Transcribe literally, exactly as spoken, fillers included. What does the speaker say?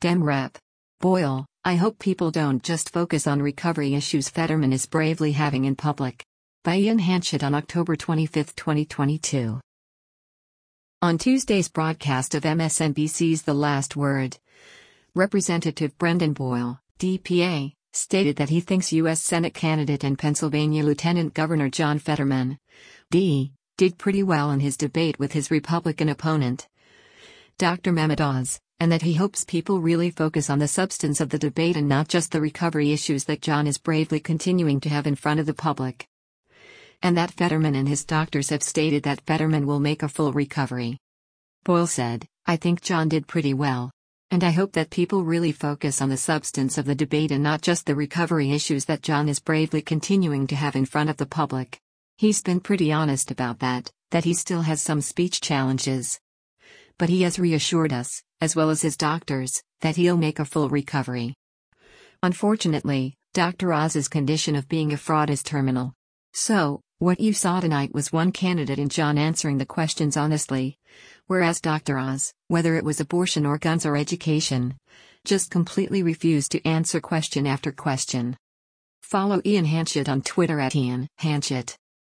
Dem Rep. Boyle, I hope people don't just focus on recovery issues Fetterman is bravely having in public. By Ian Hanchett on October twenty-fifth, twenty twenty-two. On Tuesday's broadcast of M S N B C's The Last Word, Representative Brendan Boyle, D P A, stated that he thinks U S Senate candidate and Pennsylvania Lieutenant Governor John Fetterman, D, did pretty well in his debate with his Republican opponent, Doctor Mehmet Oz, and that he hopes people really focus on the substance of the debate and not just the recovery issues that John is bravely continuing to have in front of the public. And that Fetterman and his doctors have stated that Fetterman will make a full recovery. Boyle said, I think John did pretty well. And I hope that people really focus on the substance of the debate and not just the recovery issues that John is bravely continuing to have in front of the public. He's been pretty honest about that, that he still has some speech challenges. But he has reassured us, as well as his doctors, that he'll make a full recovery. Unfortunately, Doctor Oz's condition of being a fraud is terminal. So, what you saw tonight was one candidate in John answering the questions honestly, whereas Doctor Oz, whether it was abortion or guns or education, just completely refused to answer question after question. Follow Ian Hanchett on Twitter at Ian Hanchett.